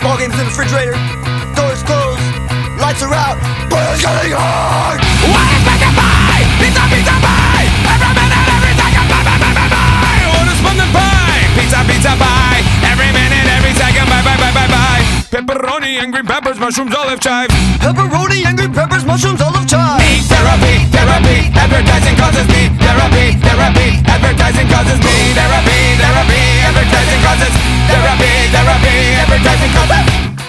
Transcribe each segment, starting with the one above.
Ball games in the refrigerator, doors closed, lights are out, but it's getting hard. What is meant to buy? Pizza, pizza, pie. Every minute, every second, buy, buy, buy, buy, buy. Orders from the pie. Pizza, pizza, pie. Every minute, every second, buy, buy, buy, buy, buy. Pepperoni and green peppers, mushrooms, olive chive. Pepperoni and green peppers, mushrooms, olive chive. Me therapy, therapy. Advertising causes me therapy, therapy. Advertising causes me therapy, therapy. Advertising causes therapy, therapy. Advertising causes.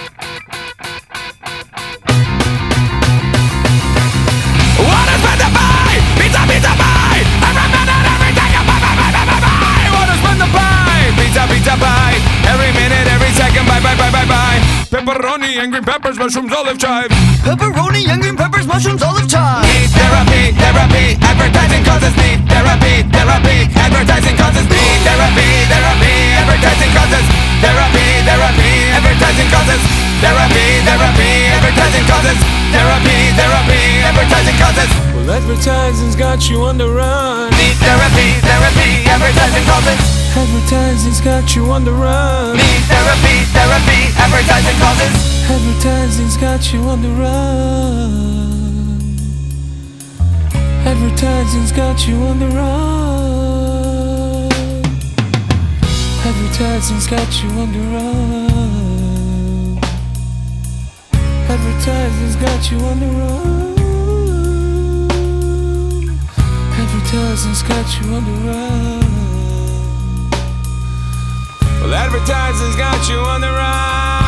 What is meant to buy? Pizza, pizza, pie. Every minute, every second, buy, buy, buy, buy, buy, buy. What is meant to buy? Pizza, pizza, pie. Every minute, every second, buy, buy, buy, buy, buy. Pepperoni and green peppers, mushrooms, olive chive. Pepperoni and green peppers, mushrooms, olive chive. Need therapy, therapy. Advertising causes need therapy, therapy. Advertising causes need therapy, therapy. Advertising causes therapy, therapy. Advertising causes therapy, therapy. Advertising causes therapy, therapy. Advertising causes. Well, advertising's got you on the run. Need therapy, therapy. Advertising causes. Advertising's got you on the run. Need therapy, therapy. Advertising causes. Advertising's got you on the run. Advertising's got you on the run. Advertising's got you on the run. Advertising's got you on the run. Advertising's got you on the run. Well, advertising's got you on the run.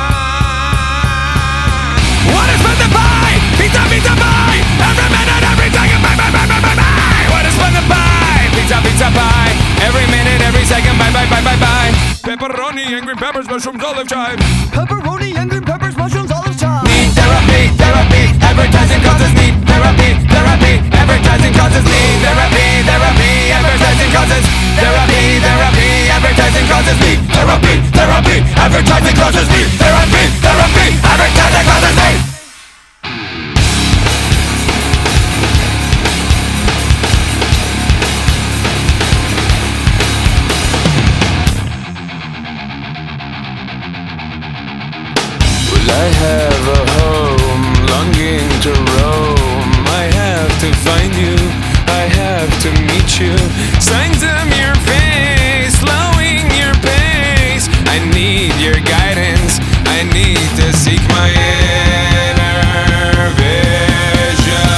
What is meant to buy? Pizza, pizza, pie. Every minute, every second, buy, buy, buy, buy, buy, buy. What is meant to buy? Pizza, pizza, pie. Every minute, every second, buy, buy, buy, buy, buy. Pepperoni and green peppers, mushrooms, olive chive. Pepperoni and green peppers, mushrooms, olive chive. Need therapy, therapy. Advertising causes need therapy, therapy. Advertising causes need therapy, therapy. Advertising causes therapy, therapy. Advertising causes need therapy, therapy. Advertising causes need therapy, therapy. Advertising causes need. Well, I have a home, longing to roam. I have to find you, I have to meet you. Signs of your face, slowing your pace. I need your guidance, I need to seek my inner vision.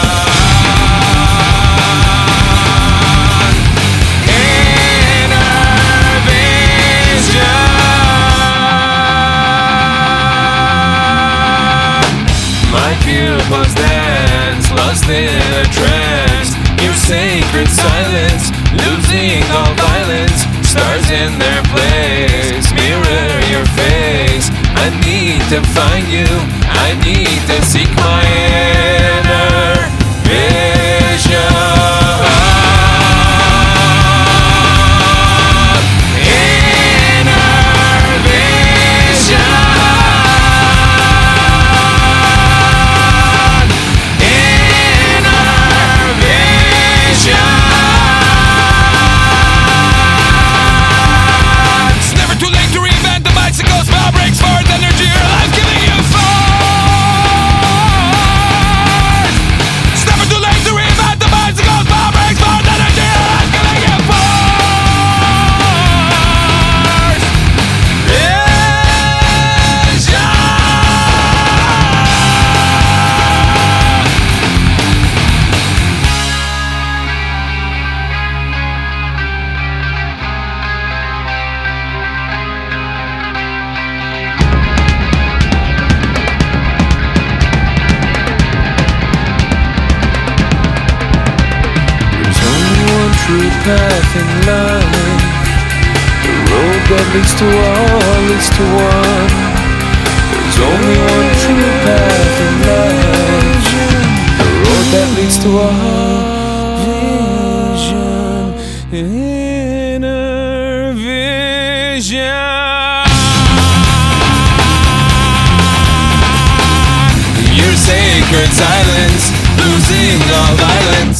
Inner vision. My pupils dance, lost in a trance. Your sacred silence, losing all violence. Stars in their place, mirror your face. I need to find you, I need to seek my inner vision. Inner vision. It's never too late to reinvent the bicycle. Small breaks for the energy your life giving you force. It's never too late to reinvent the bicycle. Small breaks for the energy your life giving you force. There's only one true path in life. The road that leads to all leads to one. There's only one true path in life. The road that leads to all. Vision, inner vision. Your sacred silence, losing all violence.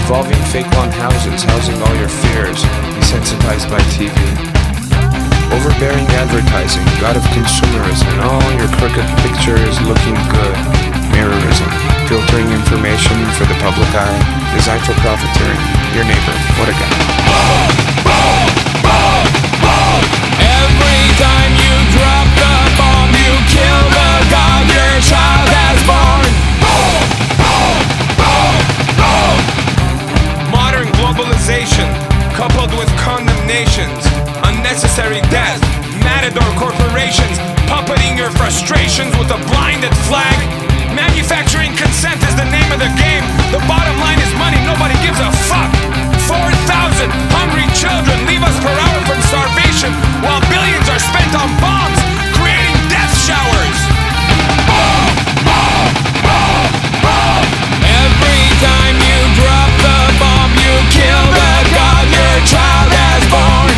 Revolving fake lawn houses housing all your fears, desensitized by TV. Overbearing advertising, god of consumerism, and all your crooked pictures looking good. Mirrorism, filtering information for the public eye, designed for profiteering. Your neighbor, what a guy. Every time you drop the bomb, you kill the god your child has born. Modern globalization, coupled with condemnations, unnecessary death, matador corporations, puppeting your frustrations with a blinded flag. Manufacturing consent is the name of the game. The bottom line is money, nobody gives a fuck. 4,000 hungry children leave us per hour from starvation, while billions are spent on bombs, creating death showers. Every time you drop the bomb, you kill the god your child has born.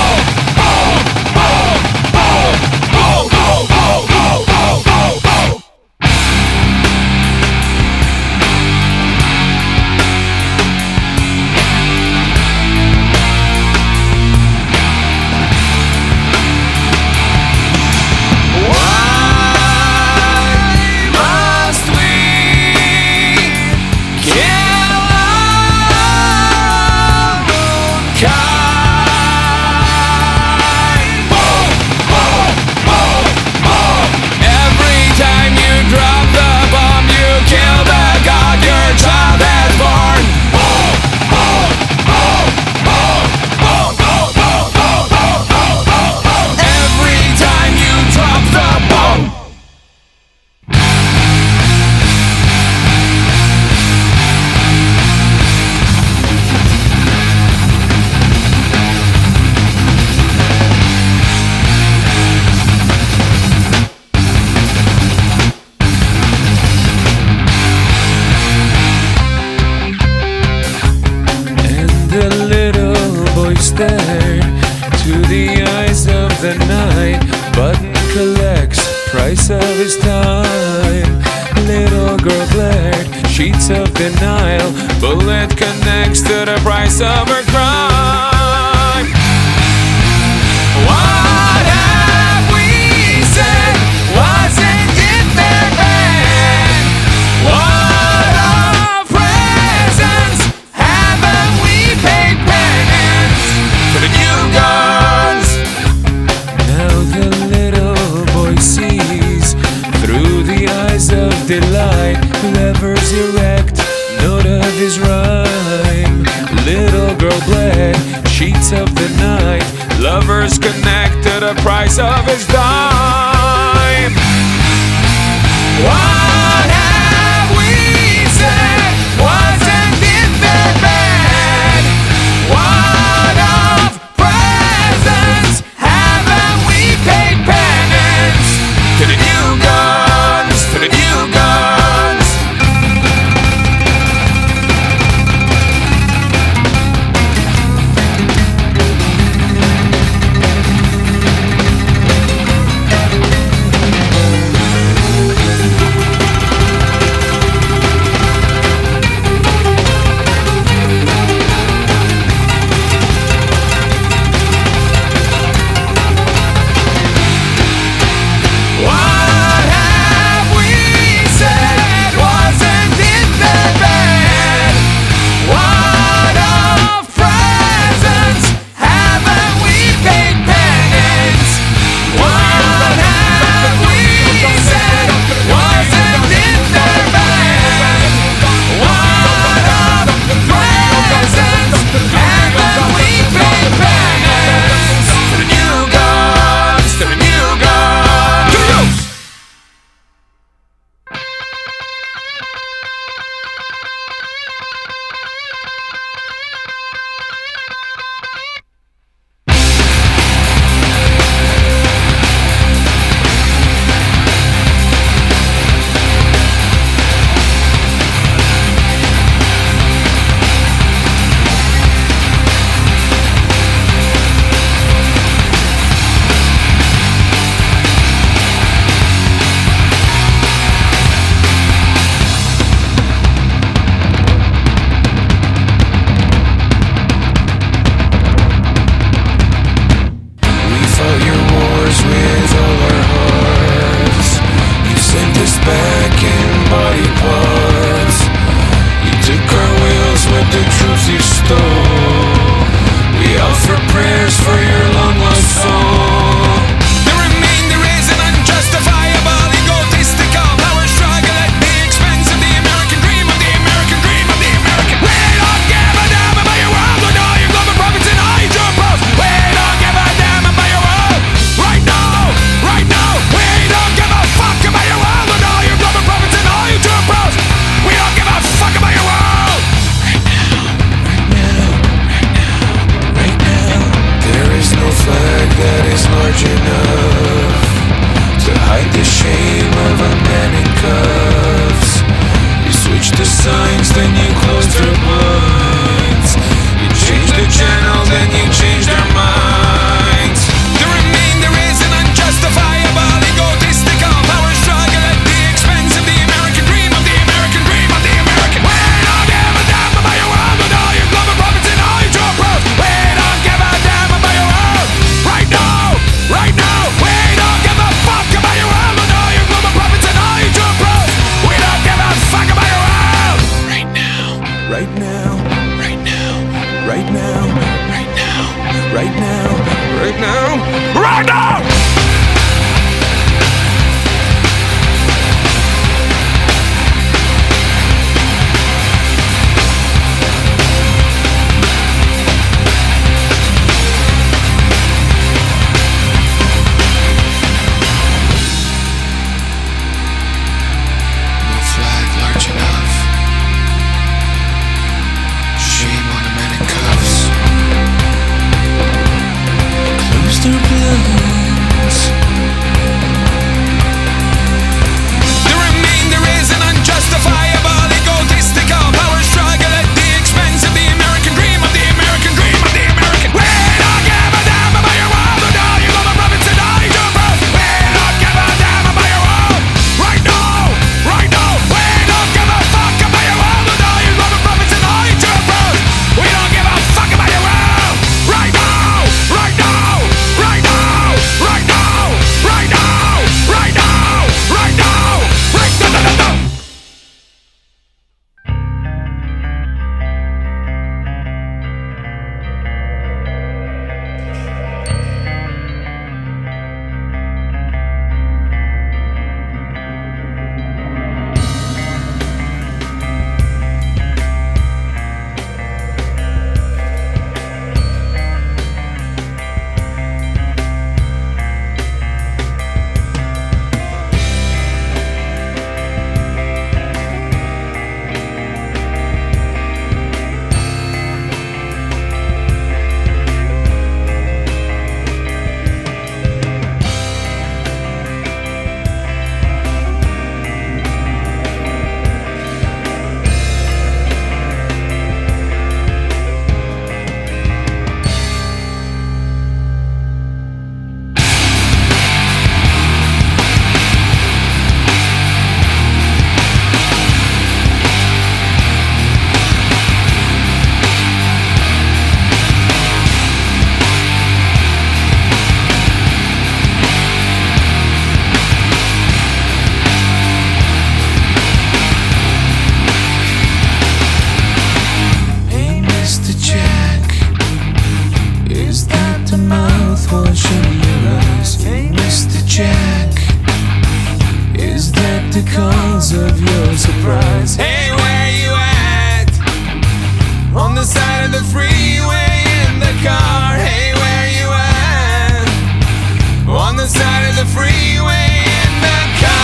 Stared to the eyes of the night. Button collects price of his time. Little girl glared, sheets of denial. Bullet connects to the price of her crime. What have we said? Wasn't it their band? What of presents haven't we paid penance for the new guns? Now the little boy sees through the eyes of delight. Levers erect, note of his rhyme. Little girl bled, sheets of the night. Lovers connect to the price of his dime. What have we said? Wasn't it their bad? What of presents haven't we paid penance to the new guns? To the new guns. master plans. The remainder is an unjustifiable egotistical power struggle at the expense of the American dream, of the American dream, of the American. We don't give a damn about your world, and all you love prophets and all you bros. We don't give a damn about your world. Right now, right now. We don't give a fuck about your world, and all you love prophets and all you bros. We don't give a fuck about your world. Right now, right now, right now, right now, right now, right now, right now, right now. Cause of your surprise. Hey, where you at? On the side of the freeway in the car. Hey, where you at? On the side of the freeway in the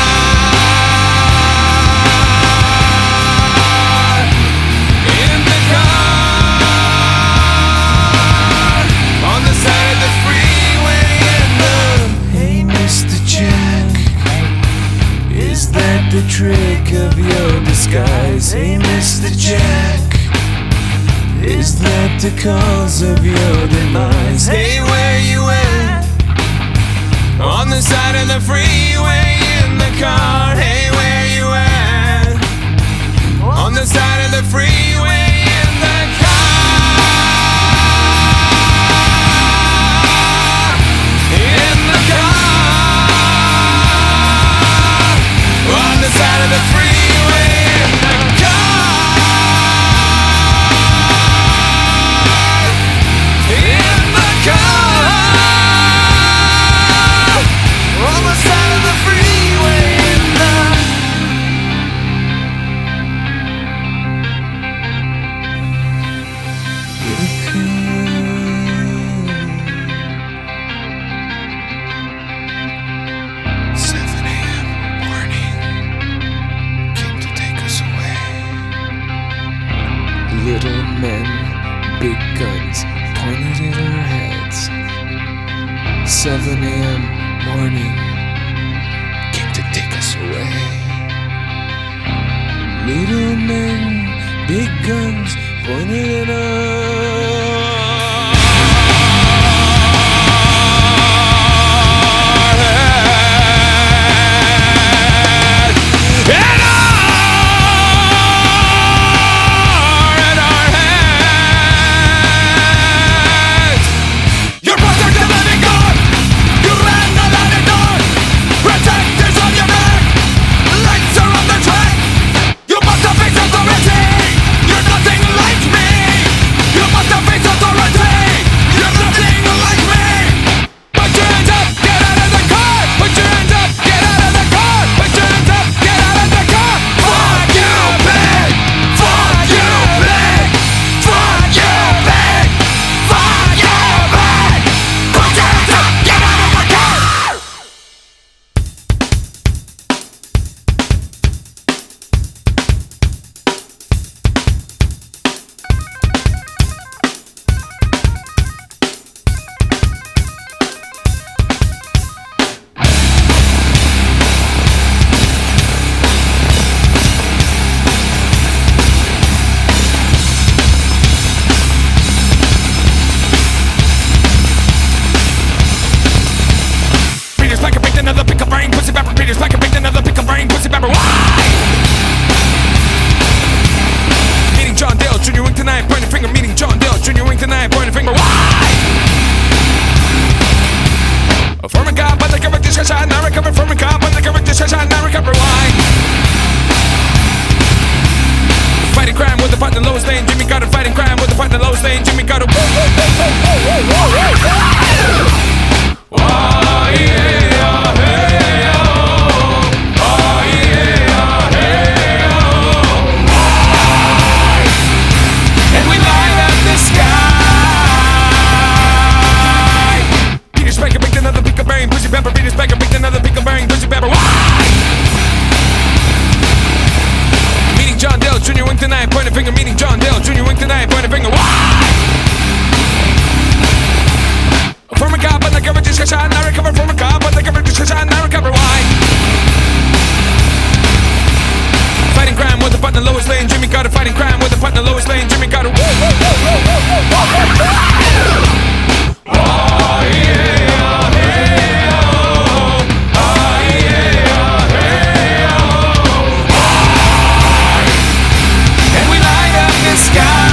car. In the car. On the side of the freeway in the. Hey, Mr. Jack, is that the trick of your disguise? Hey, Mr. Jack, is that the cause of your demise? Hey, where you at? On the side of the freeway in the car. Hey, where you at? On the side of the freeway in the car. In the car. On the side of the freeway in the car. In the car. On the side of the freeway in the. Little men, big guns pointed at our heads. 7 a.m. morning came to take us away. Little men, big guns pointed at Peter's back and picked another pick a brain pussy pepper. Why? Meeting John Dale, Junior Wink tonight, pointing finger. Meeting John Dale, Junior Wink tonight, pointing finger. Why? From a god, but the cover discussion, not recover from a god, but the cover discussion, not recover. Why? Fighting crime with the partner lowest lane, Jimmy got it. Fighting crime with the partner lowest lane, Jimmy got it. And we light up the sky. Peter Specker picked another pickleberry, pussy pepper. Peter Specker picked another pickleberry, pussy pepper. Why? Meeting John Dale, Junior Wink tonight, point a finger. Meeting John Dale, Junior Wink tonight, point a finger. Why? From a cop, but the cover discussion, I recover from a cop, but the cover discussion, I recover. Why? Fighting crime with the partner lowest lane, Jimmy got it. Fighting crime with the partner lowest lane, Jimmy got it. And we light up the sky.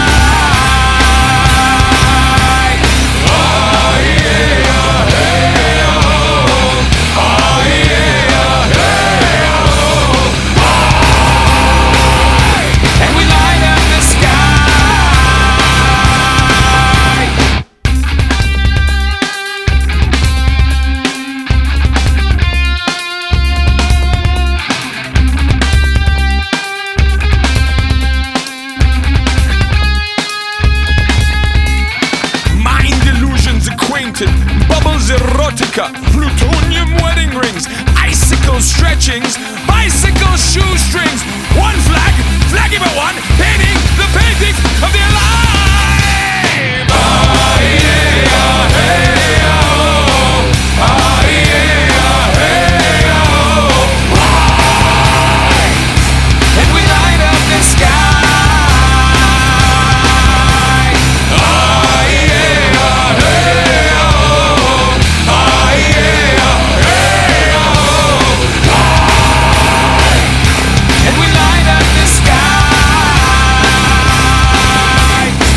Bubbles erotica, plutonium wedding rings, icicle stretchings, bicycle shoestrings. One flag, flaggy but one, painting the painting of the alive. And we light up the sky. And we light up the sky.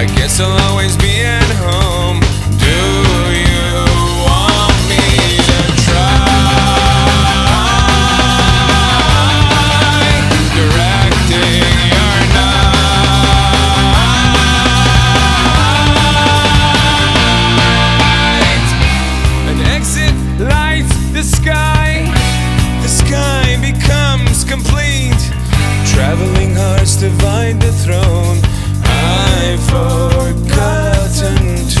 I guess I'll always be at home. Do you want me to try directing your night? An exit lights the sky. The sky becomes complete. Traveling hearts divide the throne. I've forgotten to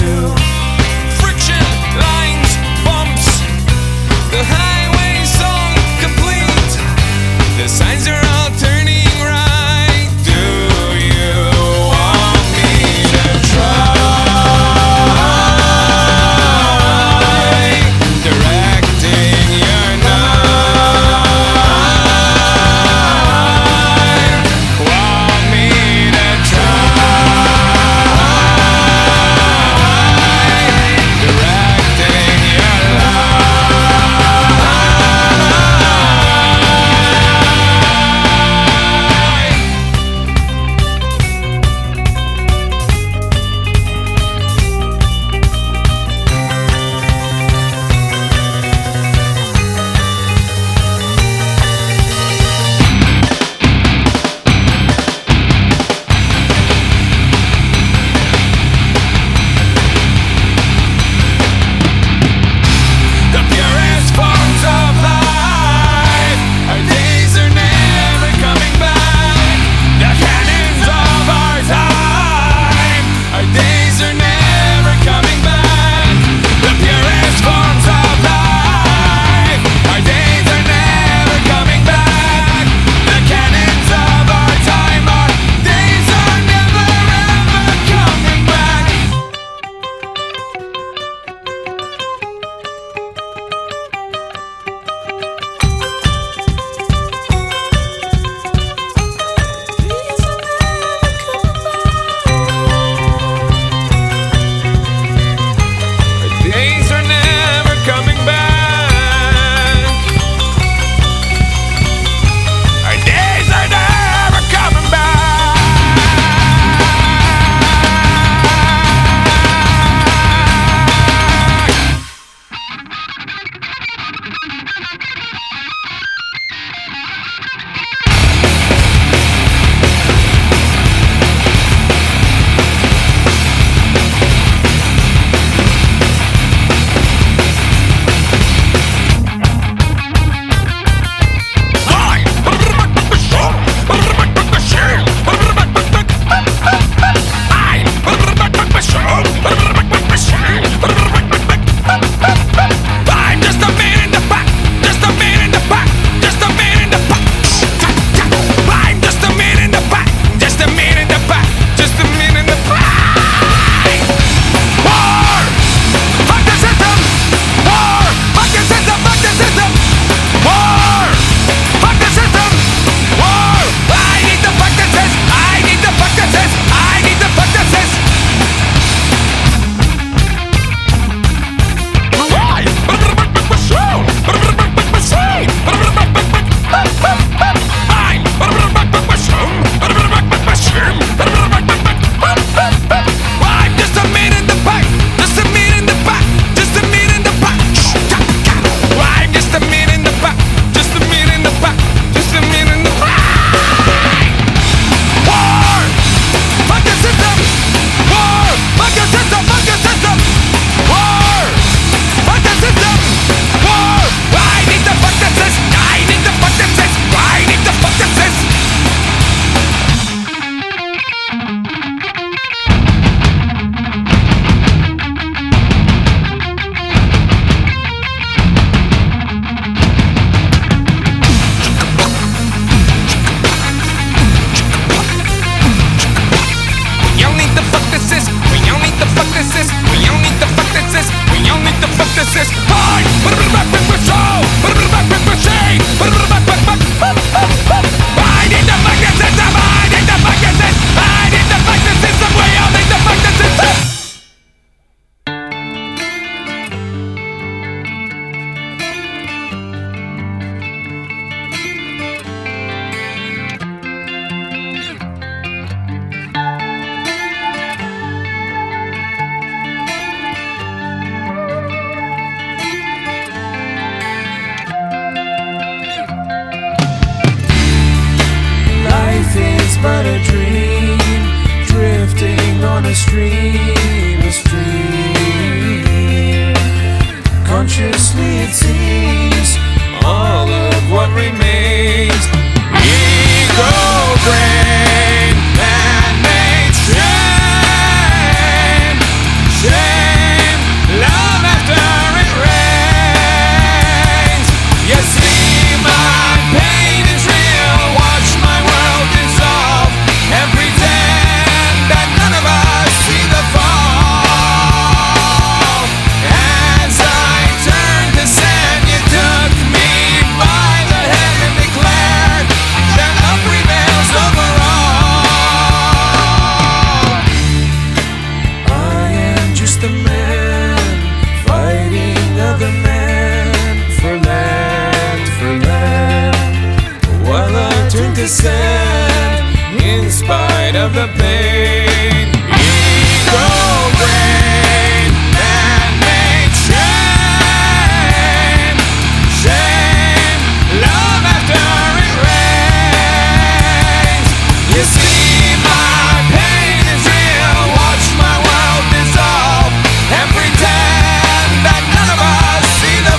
the pain. Ego brain, man-made shame. Shame, love after it rains. You see my pain is real. Watch my world dissolve and pretend that none of us see the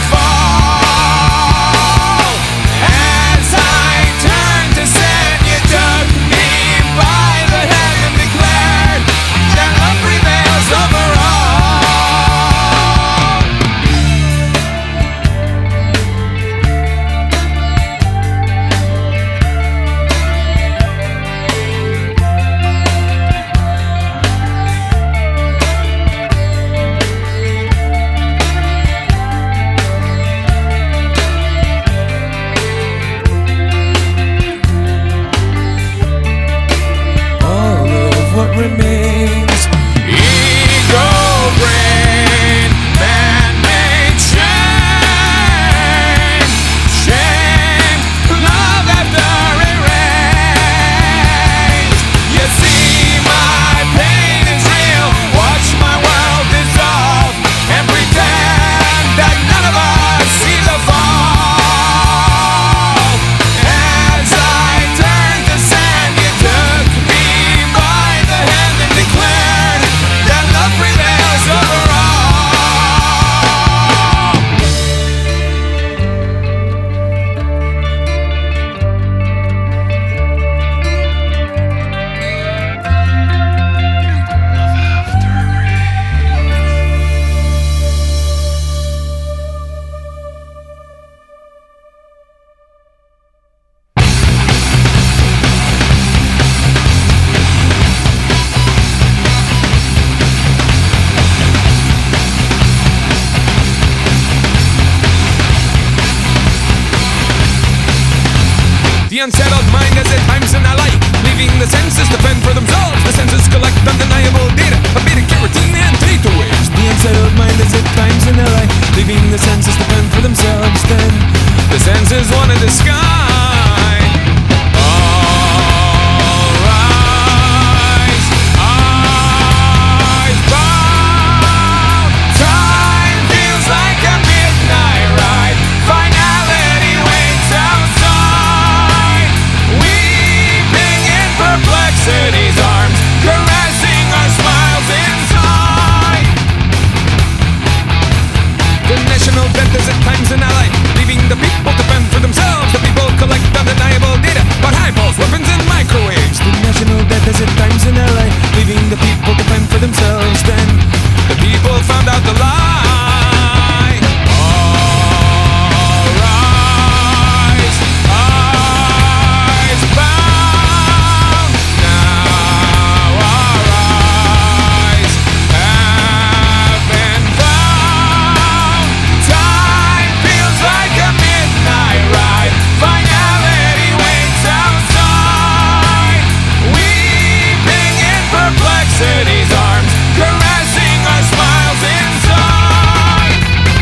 fall. As I turned to send, you took me by the hand and declared that love prevails over all. All of what remains. Ego brain, man-made shame. Shame, love after it rains. You see my pain is real. Watch my world dissolve and pretend that none of us see the fall. As I turned to sand, you took me by the hand and declared that love prevails over all. The unsettled mind has at times an ally, leaving the senses to fend for themselves. The senses collect undeniable data, a bit of carotene and theta waves. The unsettled mind has at times an ally, leaving the senses to fend for themselves. Then the senses wanted the sky. All rise, eyes bound. Time feels like a midnight ride. Finality waits outside. Weeping in perplexity's arms, caressing our smiles inside. The national debt is at times an ally, leaving the people to fend for themselves. The people collect undeniable data about highballs, weapons, and microwaves. The national debt is at times an ally, leaving the people to fend for themselves. Then the people found out the lie. All rise, eyes bound. Now our eyes have been found. Time feels like a midnight ride. Finality waits outside. Weeping in perplexity's arms, caressing our smiles inside.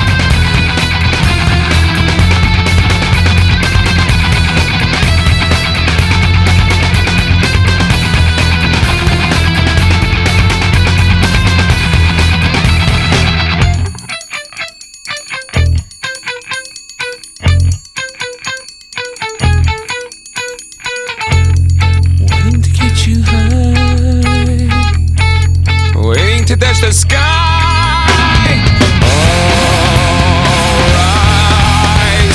Wanting to get you high, waiting to touch the sky. All rise,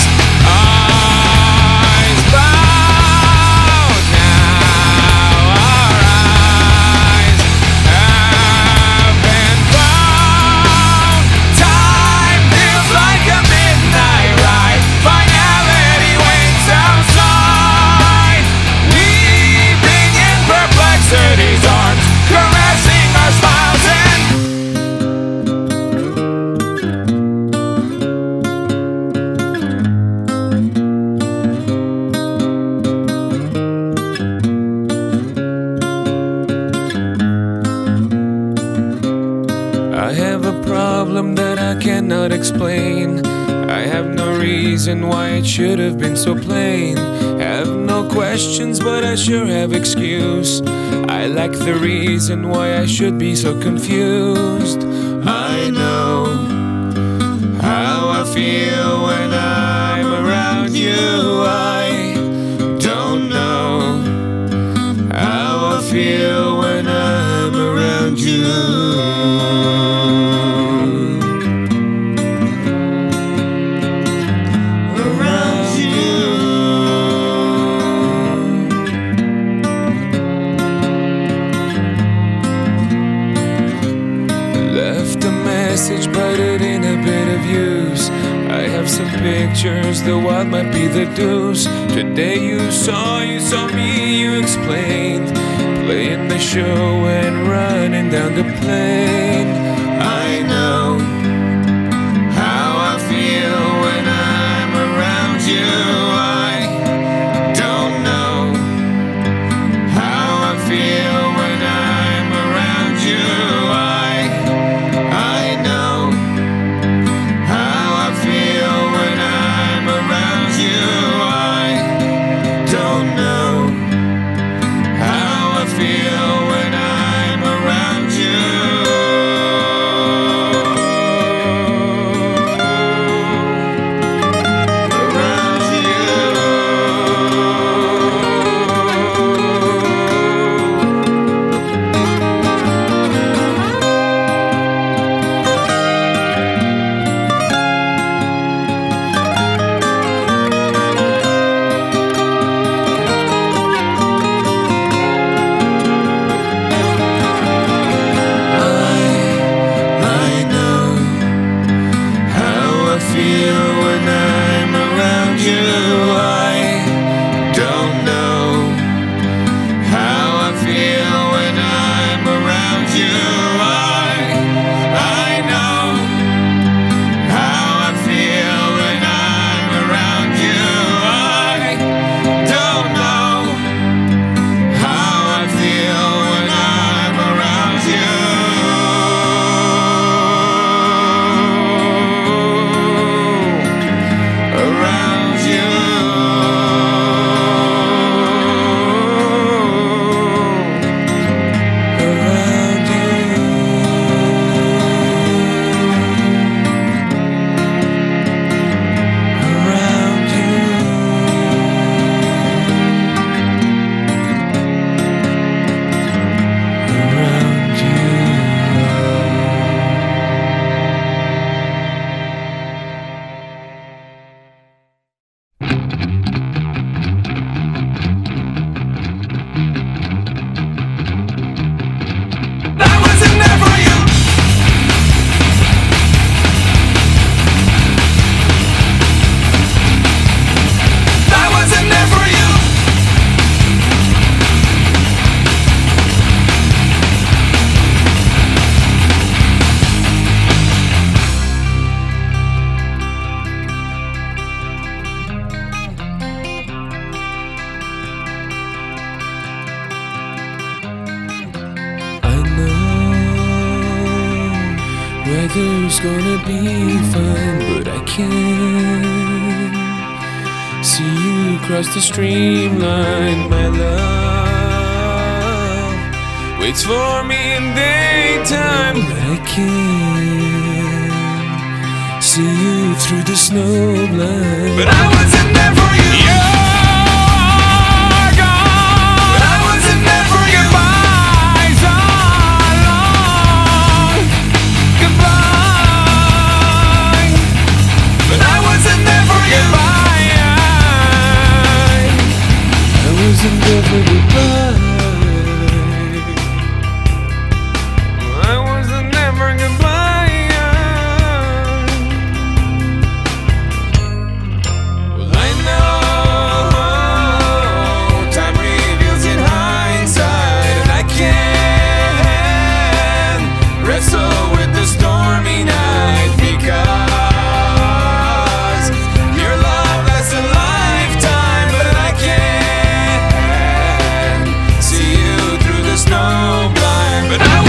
eyes bound. Now our eyes have been found. Time feels like a midnight ride. Finality waits outside. Weeping in perplexity's arms, caressing our smiles and I have a problem that I cannot explain. I have no reason why it should have been so plain. have no questions, but I sure have excuse. I lack the reason why I should be so confused. I know how I feel when I'm around you. I don't know how I feel when I'm around you. But it ain't a bit of use. I have some pictures, the what might be the deuce. Today you saw me, you explained, playing the show and running down the plane. I know how I feel when I'm around you. I don't know how I feel when I'm around you. Weather's gonna be fine, but I can't see you cross the streamline. My love waits for me in daytime, but I can't see you through the snow blind. But I wasn't there for you. You're gone. But I wasn't there for you. Goodbye so long. Goodbye. But I wasn't there for you. Goodbye. I wasn't there for goodbye. I wasn't there for goodbye. But I